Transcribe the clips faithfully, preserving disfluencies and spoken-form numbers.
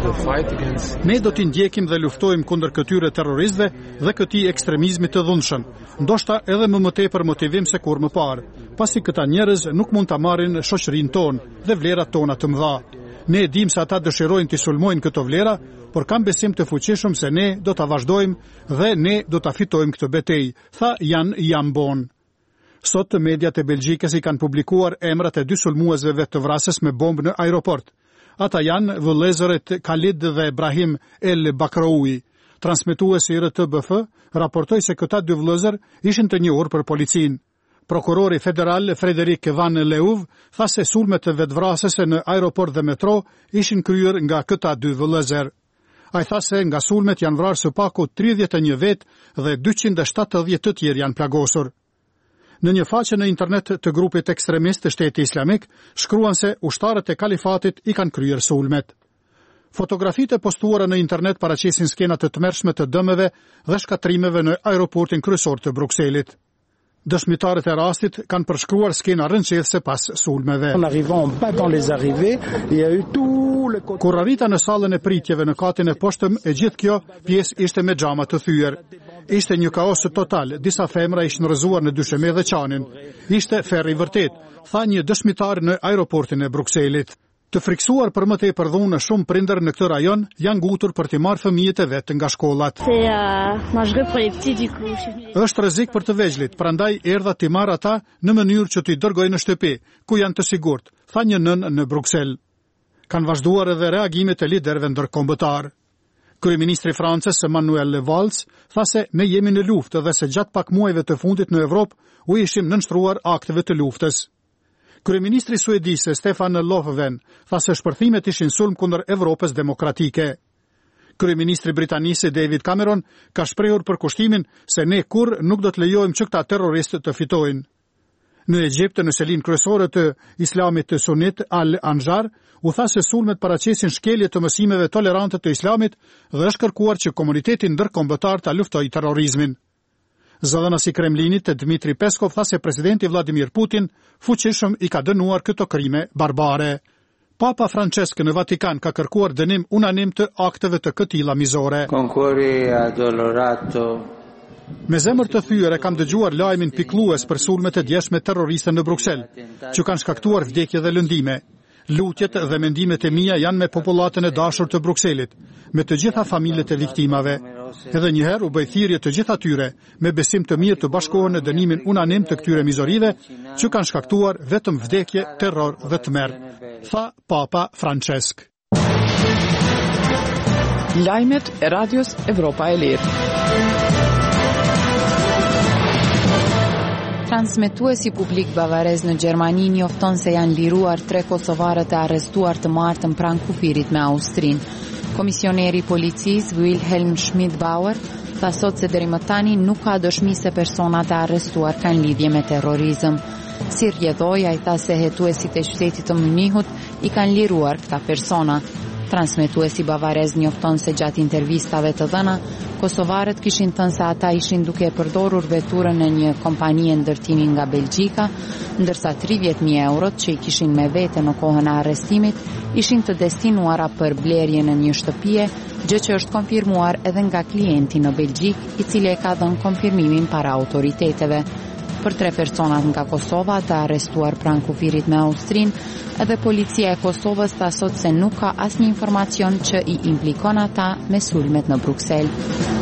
Ne do t'i ndjekim dhe luftojmë kundër këtyre terroristëve dhe këtij ekstremizmi të dhunshëm, ndoshta edhe më më tepër motivim se kur më parë, pasi këta njerëz nuk mund ta marrin shoqërinë tonë dhe vlerat tona të mëdha. Ne e dim se ata dëshirojnë t'i sulmojnë këto vlera, por kam besim të fuqishëm se ne do ta vazhdojmë dhe ne do ta fitojmë këtë betejë, tha Jan Jambon. Sot mediat e Belgjikës i kanë publikuar emrat e dy sulmuesve të vrasës me bombë në aeroport. Ata janë vëllezërit Khalid dhe Ibrahim El Bakraoui. Transmetuesi R T B F raportoi se këta dy vëllezër ishin të njohur për policinë. Prokurori federal Frederik Van Leuv tha se sulmet e vetvrasëse në aeroport dhe metro ishin kryer nga këta dy vëllezër. Ai tha se nga sulmet janë vrarë së paku tridhjetë e një vetë dhe dyqind e shtatëdhjetë të tjerë janë plagosur. Në një faqe në internet të grupit ekstremist të Shteti Islamik, shkruan se ushtarët e kalifatit i kanë kryer sulmet. Fotografitë e postuara në internet paraqesin skena të tmerrshme të dëmeve dhe shkatrimeve në aeroportin kryesor të Brukselit. Dëshmitarët e rastit kanë përshkruar skena rënqethëse pas sulmeve. Kur arrita në sallën e pritjeve në katin e poshtëm, e gjithë kjo pjesë ishte me xhama të thyer. Ishte një kaos total, disa femra ishin rrëzuar në dysheme dhe qanin. Ishte ferri vërtet, tha një dëshmitar në aeroportin e Brukselit. Të friksuar për më tepër dhunë shumë prindër në këtë rajon janë ngutur për t'i marrë fëmijët e vet nga shkollat. Është rrezik për të vegjëlit, prandaj erdha t'i marr ata në mënyrë që t'i dërgoj në shtëpi, ku janë të sigurt, tha një nën në Bruksel. Kanë vazhduar edhe reagimet e liderëve ndërkombëtar. Kryeministri i Francës Manuel Valls tha se ne jemi në luftë dhe se gjatë pak muajve të fundit në Evropë u ishim nënshtruar akteve të luftës. Kryeministri suedis Stefan Löfven tha se shpërthimet ishin sulm kundër Evropës demokratike. Kryeministri britanisë David Cameron ka shprehur përkushtimin se ne kurrë nuk do të lejojmë që këta terroristë të fitojnë. Në Egjipt, në selinë kryesore të Islamit të Sunit Al-Anjar, u tha se sulmet paraqesin shkelje të mësimeve tolerante të Islamit dhe është kërkuar që komuniteti ndërkombëtar ta luftojë terrorizmin. Zëdhënësi i Kremlinit Dmitri Peskov tha se presidenti Vladimir Putin fuqishëm i ka dënuar këto krime barbare. Papa Francesc në Vatikan ka kërkuar dënim unanim të akteve të këtilla mizore. Me zemër të thyer e kam dëgjuar lajmin pikëllues për sulmet e djeshme terroriste në Bruksel, që kanë shkaktuar vdekje dhe lëndime. Lutjet dhe mendimet e mia janë me popullatën e dashur të Brukselit, me të gjitha familjet e viktimave. Edhe njëherë u bëj thirrje të gjithë atyre me besim të mirë të bashkohen në dënimin unanim të këtyre mizorive që kanë shkaktuar vetëm vdekje, terror dhe tmerr, tha Papa Francesc. Lajmet e Radios Evropa e Lirë. Transmetuesi publik bavarez në Gjermani njofton se janë liruar tre kosovarët e arrestuar të martën pranë kufirit me Austrinë. Komisioneri i policisë Wilhelm Schmidt-Bauer tha sot se deri më tani nuk ka dëshmi se personat e arrestuar kanë lidhje me terrorizëm. Si rrjedhoi, ai tha se hetuesit e qytetit të Munihut i kanë liruar këta persona. Transmetuesi bavarez njofton se gjatë intervistave të dhëna, kosovarët kishin thënë se ata ishin duke përdorur veturën në një kompani ndërtimi nga Belgjika, ndërsa tridhjetë mijë eurot që i kishin me vete në kohën e arrestimit ishin të destinuara për blerje në një shtëpie, gjë që është konfirmuar edhe nga klienti në Belgjik, i cili e ka dhënë konfirmimin para autoriteteve. Për tre personat nga Kosova të arrestuar pranë kufirit me Austrinë, edhe policia e Kosovës tha sot se nuk ka asnjë informacion që i implikon ata me sulmet në Bruksel.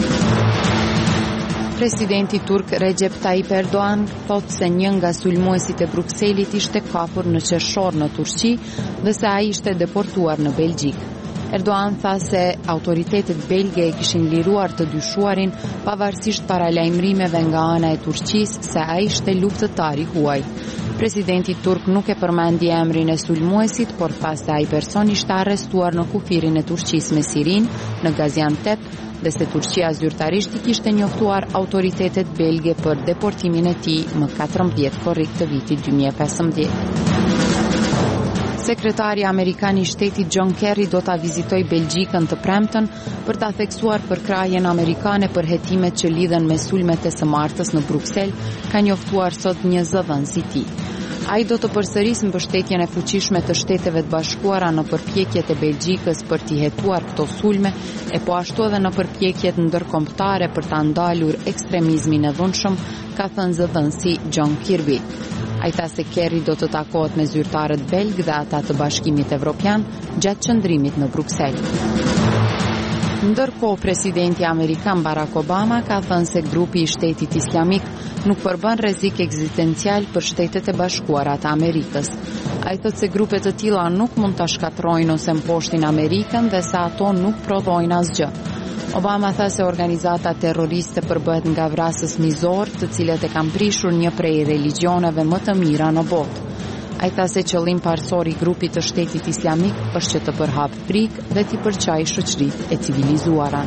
Presidenti turk Recep Tayyip Erdogan thot se një nga sulmuesit e Brukselit ishte kapur në qershor në Turqi dhe se ai ishte deportuar në Belgjik. Erdogan tha se autoritetet belge e kishin liruar të dyshuarin pavarësisht paralajmërimeve nga ana e Turqisë se ai ishte luftëtar i huaj. Presidenti turk nuk e përmendi emrin e sulmuesit, por tha se ai person ishte arrestuar në kufirin e Turqisë me Sirin në Gaziantep dhe se Turqia zyrtarisht i kishte njoftuar autoritetet belge për deportimin e tij më katërmbëdhjetë korrik të vitit dy mijë e pesëmbëdhjetë. Sekretari Amerikan i Shtetit John Kerry do ta vizitoj Belgjikën të premten për ta theksuar përkrahjen amerikane për hetimet që lidhen me sulmet e së martës në Bruksel, ka njoftuar sot një zëdhënës i tij. Ai do të përsërisë mbështetjen e fuqishme të Shteteve të Bashkuara në përpjekjet e Belgjikës për t'i hetuar këto sulme, e po ashtu edhe në përpjekjet ndërkombëtare për ta ndalur ekstremizmin e dhunshëm, ka thënë zëdhënësi John Kirby. Ai tha se Kerry do të takohet me zyrtarët belg dhe ata të Bashkimit Evropian gjatë qëndrimit në Bruksel. Ndërkohë, presidenti amerikan Barack Obama ka thënë se grupi i Shtetit Islamik nuk përbën rrezik ekzistencial për Shtetet e Bashkuara të Amerikës. Ai thotë se grupe të tilla nuk mund ta shkatërrojnë ose mposhtin Amerikën dhe se ato nuk prodhojnë asgjë. Obama tha se organizata terroriste përbëhet nga vrasës nizor, të cilët e kanë prishur një prej religioneve më të mira në botë. Ai tha se qëllim parsor i grupit të Shtetit Islamik është që të përhap frikë dhe t'i përqajë shoqëritë e civilizuara.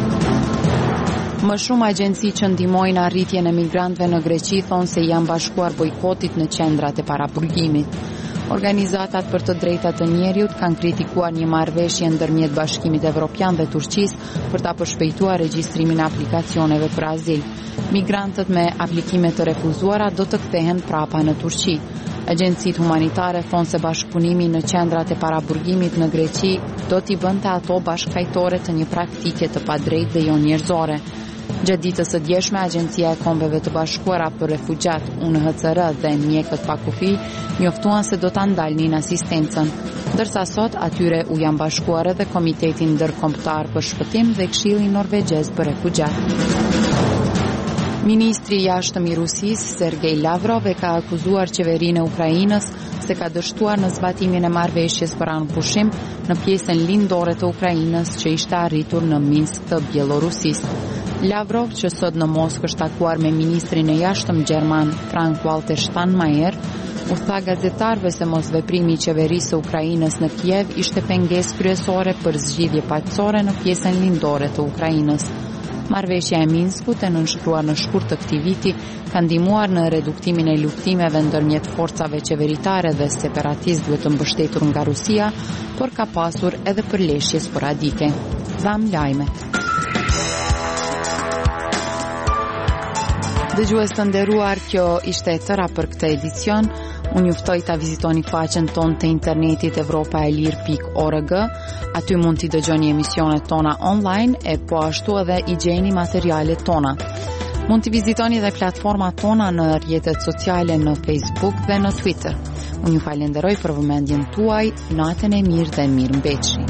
Më shumë agjenci që ndihmojnë arritjen e migrantëve në Greqi thonë se janë bashkuar bojkotit në qendrat e paraburgimit. Organizatat për të drejtat të njerëzit kanë kritikuar një marrëveshje ndërmjet Bashkimit Evropian dhe Turqisë për ta përshpejtuar regjistrimin e aplikacioneve për azil. Migrantët me aplikime të refuzuara do të kthehen prapa në Turqi. Agjencitë humanitare thonë se bashkëpunimi në qendrat e paraburgimit në Greqi do t'i bënte ato bashkëkajtore të një praktike të padrejtë dhe jo njerëzore. Gjatë ditës së djeshme, Agjencia e Kombeve të Bashkuara për Refugjat U N H C R dhe mjekët pa kufi njoftuan se do ta ndalnin asistencën, ndërsa sot atyre u janë bashkuar edhe Komiteti Ndërkombëtar për Shpëtim dhe Këshilli Norvegjez për Refugjat. Ministri i jashtëm i Rusisë, Sergej Lavrov, e ka akuzuar qeverinë e Ukrainës se ka dështuar në zbatimin e marrëveshjes për anëpushim në pjesën lindore të Ukrainës që ishte arritur në Minsk të Bielorusisë. Lavrov, që sot në Moskë është takuar me ministrin e jashtëm gjerman Frank-Walter Steinmeier, u tha gazetarëve se mosveprimi i qeverisë së Ukrainës në Kiev ishte pengesë kryesore për zgjidhje paqësore në pjesën lindore të Ukrainës. Marrëveshja e Minskut, e nënshkruar në shkurt të këtij viti, ka ndihmuar në reduktimin e luftimeve ndërmjet forcave qeveritare dhe separatistëve të mbështetur nga Rusia, por ka pasur edhe përleshje sporadike. Dham lajmet. Dëgjues të nderuar, kjo ishte e tëra për këtë edicion. Unë juftoj ta vizitoni faqen tonë të internetit europa e lir pikë org. Aty mund t'i dëgjoni emisionet tona online e po ashtu edhe i gjeni materialet tona. Mund t'i vizitoni edhe platformat tona në rrjetet sociale në Facebook dhe në Twitter. Unë ju falenderoj për vëmendjen tuaj, natën e mirë dhe mirëmbëjtje.